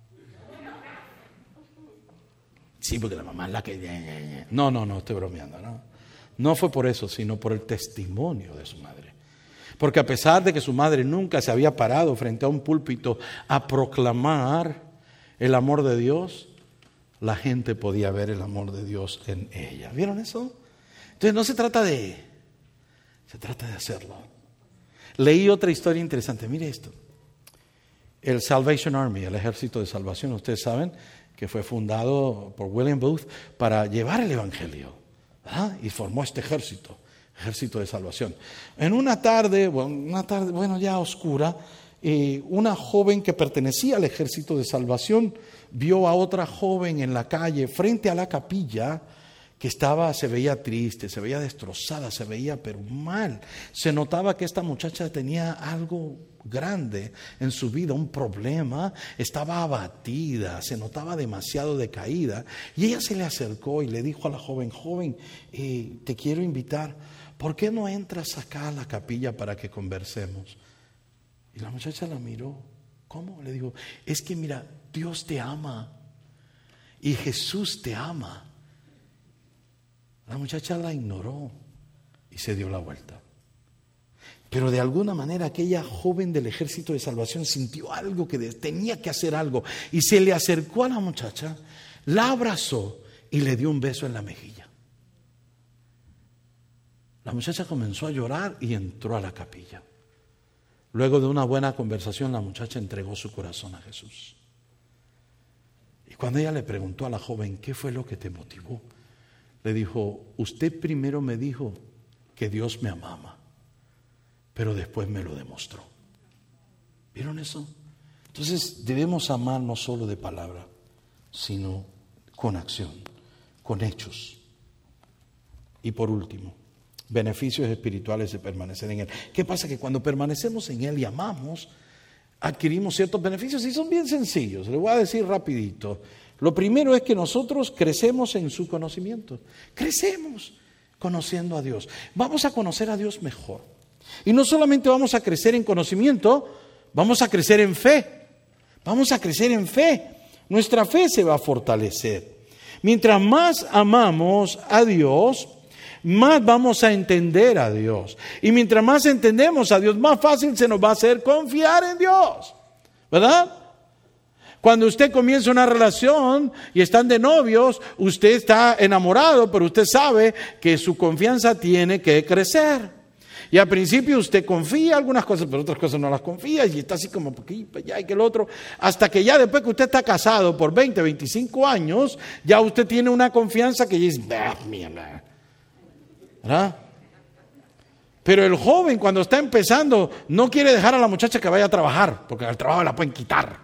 Sí, porque la mamá es la que... No, estoy bromeando, ¿no? No fue por eso, sino por el testimonio de su madre. Porque a pesar de que su madre nunca se había parado frente a un púlpito a proclamar el amor de Dios, la gente podía ver el amor de Dios en ella. ¿Vieron eso? Entonces no se trata de hacerlo. Leí otra historia interesante, mire esto. El Salvation Army, el ejército de salvación, ustedes saben que fue fundado por William Booth para llevar el evangelio, ¿verdad? Y formó este ejército de salvación. En una tarde ya oscura, una joven que pertenecía al ejército de salvación vio a otra joven en la calle frente a la capilla que se veía triste, se veía destrozada, se veía pero mal. Se notaba que esta muchacha tenía algo grande en su vida, un problema, estaba abatida, se notaba demasiado decaída. Y ella se le acercó y le dijo a la joven, te quiero invitar, ¿por qué no entras acá a la capilla para que conversemos? Y la muchacha la miró. ¿Cómo? Le dijo, es que mira, Dios te ama y Jesús te ama. La muchacha la ignoró y se dio la vuelta. Pero de alguna manera aquella joven del ejército de salvación sintió algo que tenía que hacer algo. Y se le acercó a la muchacha, la abrazó y le dio un beso en la mejilla. La muchacha comenzó a llorar y entró a la capilla. Luego de una buena conversación, la muchacha entregó su corazón a Jesús. Y cuando ella le preguntó a la joven, ¿qué fue lo que te motivó? Le dijo, usted primero me dijo que Dios me amaba, pero después me lo demostró. ¿Vieron eso? Entonces debemos amar no solo de palabra, sino con acción, con hechos. Y por último, beneficios espirituales de permanecer en Él. ¿Qué pasa? Que cuando permanecemos en Él y amamos, adquirimos ciertos beneficios y son bien sencillos. Les voy a decir rapidito. Lo primero es que nosotros crecemos en su conocimiento. Crecemos conociendo a Dios. Vamos a conocer a Dios mejor. Y no solamente vamos a crecer en conocimiento, vamos a crecer en fe. Vamos a crecer en fe. Nuestra fe se va a fortalecer. Mientras más amamos a Dios, más vamos a entender a Dios. Y mientras más entendemos a Dios, más fácil se nos va a hacer confiar en Dios. ¿Verdad? Cuando usted comienza una relación y están de novios, usted está enamorado, pero usted sabe que su confianza tiene que crecer. Y al principio usted confía algunas cosas, pero otras cosas no las confía, y está así como aquí, para allá y que el otro, hasta que ya después que usted está casado por 20, 25 años, ya usted tiene una confianza que dice, mierda. ¿Verdad? Pero el joven cuando está empezando no quiere dejar a la muchacha que vaya a trabajar, porque al trabajo la pueden quitar.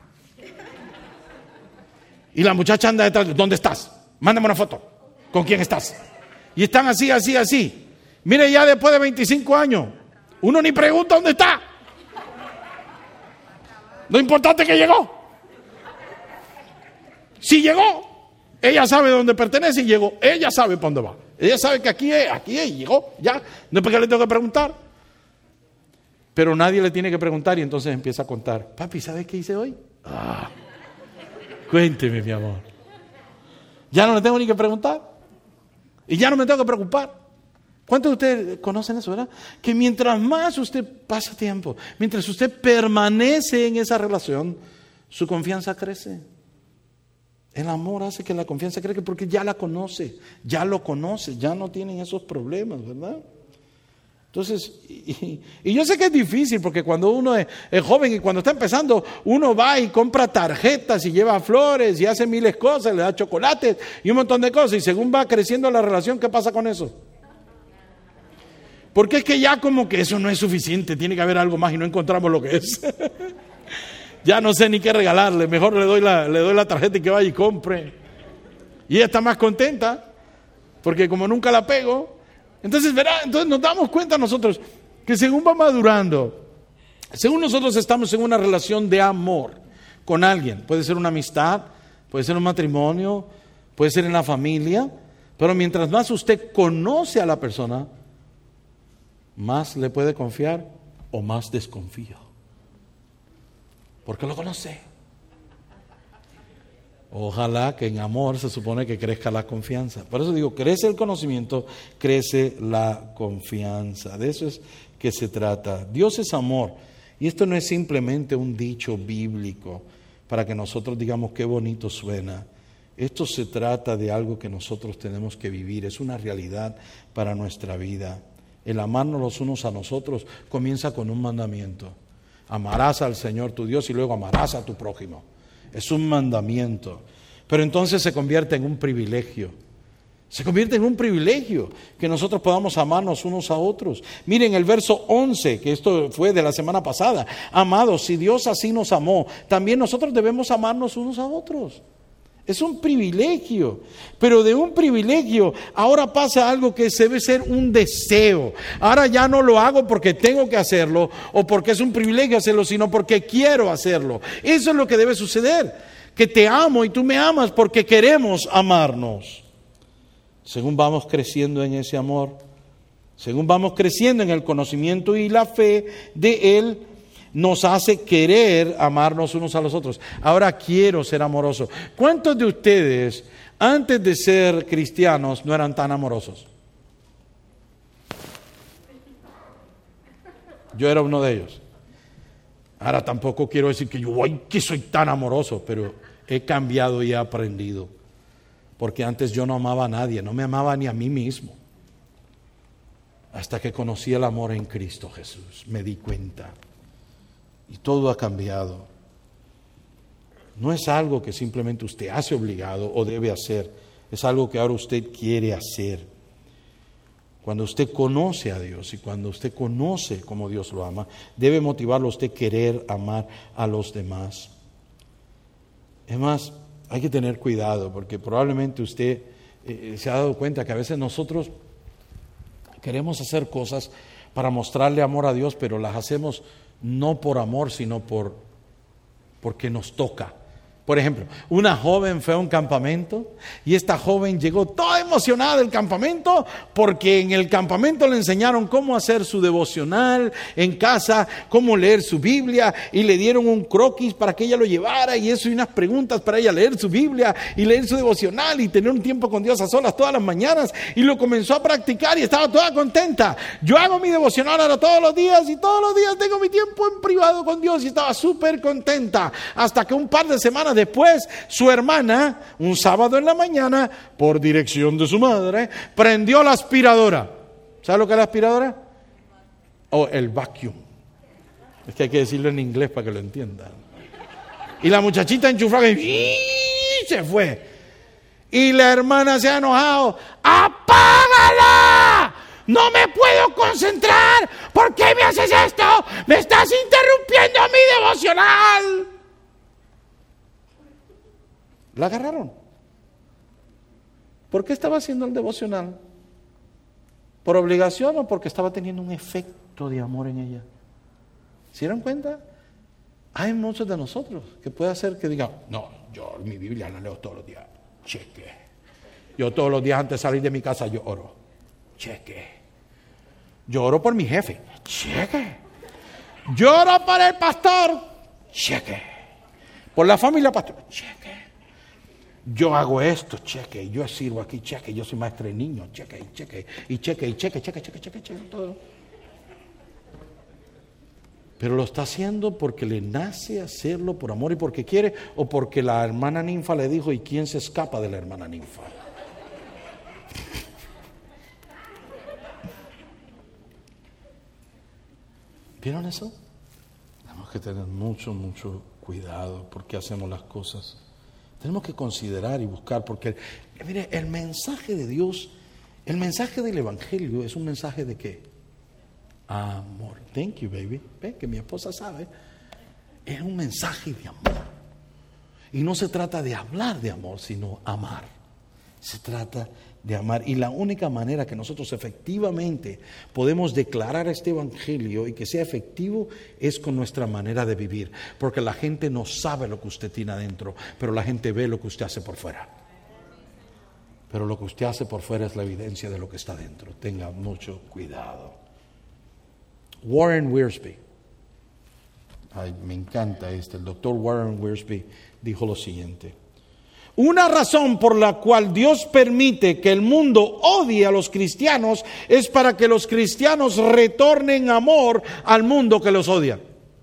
Y la muchacha anda detrás, ¿dónde estás? Mándame una foto. ¿Con quién estás? Y están así, así, así. Mire, ya después de 25 años, uno ni pregunta dónde está. Lo importante es que llegó. Si llegó, ella sabe dónde pertenece y llegó. Ella sabe para dónde va. Ella sabe que aquí es, llegó, ya. No es porque le tengo que preguntar. Pero nadie le tiene que preguntar y entonces empieza a contar. Papi, ¿sabes qué hice hoy? Cuénteme, mi amor. Ya no le tengo ni que preguntar. Y ya no me tengo que preocupar. ¿Cuántos de ustedes conocen eso, verdad? Que mientras más usted pasa tiempo, mientras usted permanece en esa relación, su confianza crece. El amor hace que la confianza crezca porque ya la conoce, ya lo conoce, ya no tienen esos problemas, ¿verdad? Entonces, y yo sé que es difícil porque cuando uno es joven y cuando está empezando, uno va y compra tarjetas y lleva flores y hace miles de cosas, le da chocolates y un montón de cosas. Y según va creciendo la relación, ¿qué pasa con eso? Porque es que ya como que eso no es suficiente, tiene que haber algo más y no encontramos lo que es. Ya no sé ni qué regalarle, mejor le doy la tarjeta y que vaya y compre. Y ella está más contenta porque como nunca la pego. Entonces, ¿verdad? Entonces nos damos cuenta nosotros que según va madurando, según nosotros estamos en una relación de amor con alguien, puede ser una amistad, puede ser un matrimonio, puede ser en la familia, pero mientras más usted conoce a la persona, más le puede confiar o más desconfía. Porque lo conoce. Ojalá que en amor se supone que crezca la confianza. Por eso digo, crece el conocimiento, crece la confianza. De eso es que se trata. Dios es amor. Y esto no es simplemente un dicho bíblico para que nosotros digamos qué bonito suena. Esto se trata de algo que nosotros tenemos que vivir. Es una realidad para nuestra vida. El amarnos los unos a nosotros comienza con un mandamiento. Amarás al Señor tu Dios y luego amarás a tu prójimo. Es un mandamiento. Pero entonces se convierte en un privilegio. Se convierte en un privilegio que nosotros podamos amarnos unos a otros. Miren el verso 11, que esto fue de la semana pasada. Amados, si Dios así nos amó, también nosotros debemos amarnos unos a otros. Es un privilegio, pero de un privilegio ahora pasa algo que debe ser un deseo. Ahora ya no lo hago porque tengo que hacerlo o porque es un privilegio hacerlo, sino porque quiero hacerlo. Eso es lo que debe suceder, que te amo y tú me amas porque queremos amarnos. Según vamos creciendo en ese amor, según vamos creciendo en el conocimiento y la fe de Él, nos hace querer amarnos unos a los otros. Ahora quiero ser amoroso. ¿Cuántos de ustedes antes de ser cristianos no eran tan amorosos? Yo era uno de ellos. Ahora tampoco quiero decir que yo que soy tan amoroso, pero he cambiado y he aprendido. Porque antes yo no amaba a nadie, no me amaba ni a mí mismo. Hasta que conocí el amor en Cristo Jesús, me di cuenta. Y todo ha cambiado. no es algo que simplemente usted hace obligado o debe hacer, es algo que ahora usted quiere hacer. Cuando usted conoce a Dios y cuando usted conoce cómo Dios lo ama, debe motivarlo a usted querer amar a los demás. Es más, hay que tener cuidado porque probablemente usted se ha dado cuenta que a veces nosotros queremos hacer cosas para mostrarle amor a Dios, pero las hacemos no por amor, sino porque nos toca. Por ejemplo, una joven fue a un campamento y esta joven llegó toda emocionada del campamento porque en el campamento le enseñaron cómo hacer su devocional en casa, cómo leer su Biblia y le dieron un croquis para que ella lo llevara y eso y unas preguntas para ella leer su Biblia y leer su devocional y tener un tiempo con Dios a solas todas las mañanas y lo comenzó a practicar y estaba toda contenta. Yo hago mi devocional ahora todos los días y todos los días tengo mi tiempo en privado con Dios y estaba súper contenta hasta que un par de semanas después, su hermana, un sábado en la mañana, por dirección de su madre, prendió la aspiradora. ¿Sabe lo que es la aspiradora? El vacuum. Es que hay que decirlo en inglés para que lo entiendan. Y la muchachita enchufada y se fue. Y la hermana se ha enojado. ¡Apágala! No me puedo concentrar. ¿Por qué me haces esto? Me estás interrumpiendo mi devocional. La agarraron. ¿Por qué estaba haciendo el devocional? ¿Por obligación o porque estaba teniendo un efecto de amor en ella? ¿Se dieron cuenta? Hay muchos de nosotros que puede hacer que digan, no, yo mi Biblia la leo todos los días. Cheque. Yo todos los días antes de salir de mi casa yo oro. Cheque. Yo oro por mi jefe. Cheque. Yo oro por el pastor. Cheque. Por la familia pastor. Cheque. Yo hago esto, cheque, yo sirvo aquí, cheque, yo soy maestra de niños, cheque, cheque, todo. Pero lo está haciendo porque le nace hacerlo por amor y porque quiere, o porque la hermana ninfa le dijo, ¿y quién se escapa de la hermana ninfa? ¿Vieron eso? Tenemos que tener mucho cuidado porque hacemos las cosas. Tenemos que considerar y buscar, porque, mire, el mensaje de Dios, el mensaje del Evangelio es un mensaje de ¿qué? Amor. Thank you, baby. Ven, que mi esposa sabe. Es un mensaje de amor. Y no se trata de hablar de amor, sino amar. Se trata de amar. Y la única manera que nosotros efectivamente podemos declarar este evangelio y que sea efectivo es con nuestra manera de vivir. Porque la gente no sabe lo que usted tiene adentro, pero la gente ve lo que usted hace por fuera. Pero lo que usted hace por fuera es la evidencia de lo que está dentro. Tenga mucho cuidado. Warren Wiersbe. Ay, me encanta el doctor Warren Wiersbe dijo lo siguiente: una razón por la cual Dios permite que el mundo odie a los cristianos es para que los cristianos retornen amor al mundo que los odia.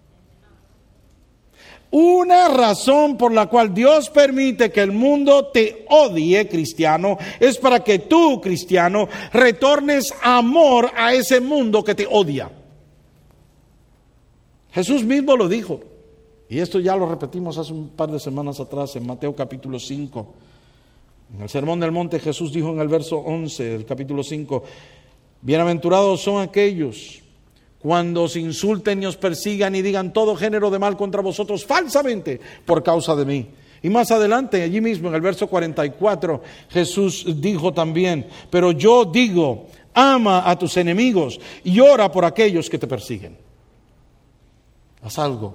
Una razón por la cual Dios permite que el mundo te odie, cristiano, es para que tú, cristiano, retornes amor a ese mundo que te odia. Jesús mismo lo dijo. Y esto ya lo repetimos hace un par de semanas atrás en Mateo capítulo 5. En el Sermón del Monte Jesús dijo en el verso 11 del capítulo 5, bienaventurados son aquellos cuando os insulten y os persigan y digan todo género de mal contra vosotros falsamente por causa de mí. Y más adelante, allí mismo en el verso 44, Jesús dijo también, pero yo digo, ama a tus enemigos y ora por aquellos que te persiguen. Haz algo.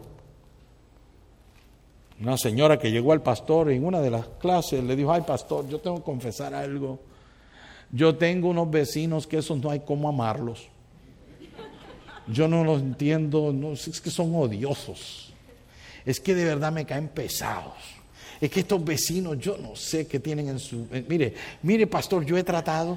Una señora que llegó al pastor en una de las clases le dijo, ay pastor, yo tengo que confesar algo. Yo tengo unos vecinos que esos no hay cómo amarlos. Yo no los entiendo, no, es que son odiosos. Es que de verdad me caen pesados. Es que estos vecinos, yo no sé qué tienen en su... Mire pastor, yo he tratado.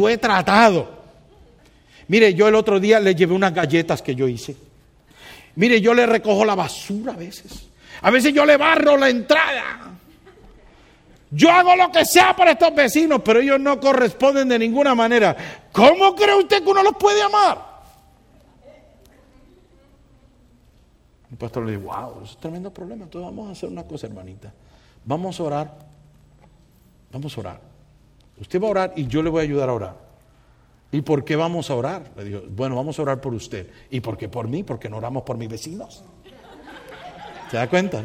Mire, yo el otro día le llevé unas galletas que yo hice. Mire, yo le recojo la basura a veces. A veces yo le barro la entrada. Yo hago lo que sea por estos vecinos, pero ellos no corresponden de ninguna manera. ¿Cómo cree usted que uno los puede amar? El pastor le dijo, wow, eso es un tremendo problema. Entonces vamos a hacer una cosa, hermanita. Vamos a orar. Vamos a orar. Usted va a orar y yo le voy a ayudar a orar. ¿Y por qué vamos a orar? Le dijo, bueno, vamos a orar por usted. ¿Y por qué por mí? Porque no oramos por mis vecinos. ¿Se da cuenta?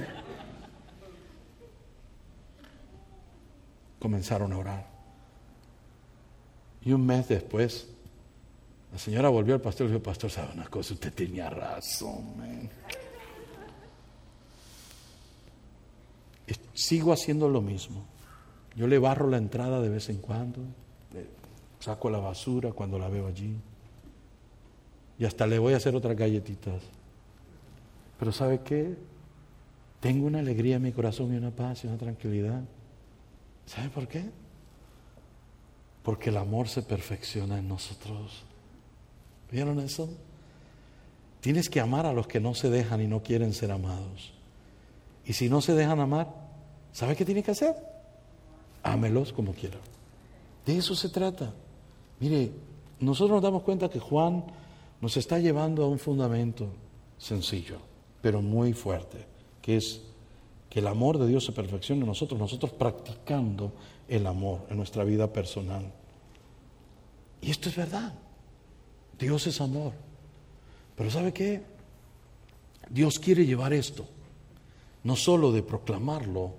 Comenzaron a orar. Y un mes después, la señora volvió al pastor y le dijo, pastor, ¿sabe una cosa? Usted tenía razón, man. Sigo haciendo lo mismo. Yo le barro la entrada de vez en cuando, saco la basura cuando la veo allí. Y hasta le voy a hacer otras galletitas. Pero ¿sabe qué? Tengo una alegría en mi corazón y una paz y una tranquilidad. ¿Sabe por qué? Porque el amor se perfecciona en nosotros. ¿Vieron eso? Tienes que amar a los que no se dejan y no quieren ser amados. Y si no se dejan amar, ¿sabe qué tiene que hacer? Ámelos como quiera. De eso se trata. Mire, nosotros nos damos cuenta que Juan nos está llevando a un fundamento sencillo, pero muy fuerte, que es que el amor de Dios se perfeccione en nosotros practicando el amor en nuestra vida personal. Y esto es verdad. Dios es amor. Pero ¿sabe qué? Dios quiere llevar esto, no solo de proclamarlo,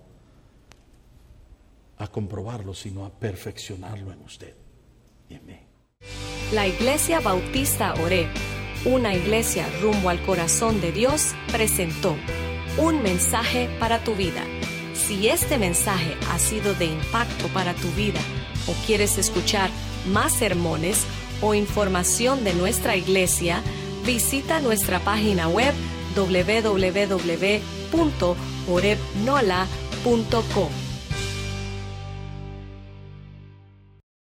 a comprobarlo, sino a perfeccionarlo en usted y en mí. La Iglesia Bautista Oreb, una iglesia rumbo al corazón de Dios, presentó un mensaje para tu vida. Si este mensaje ha sido de impacto para tu vida o quieres escuchar más sermones o información de nuestra iglesia, visita nuestra página web www.orebnola.com.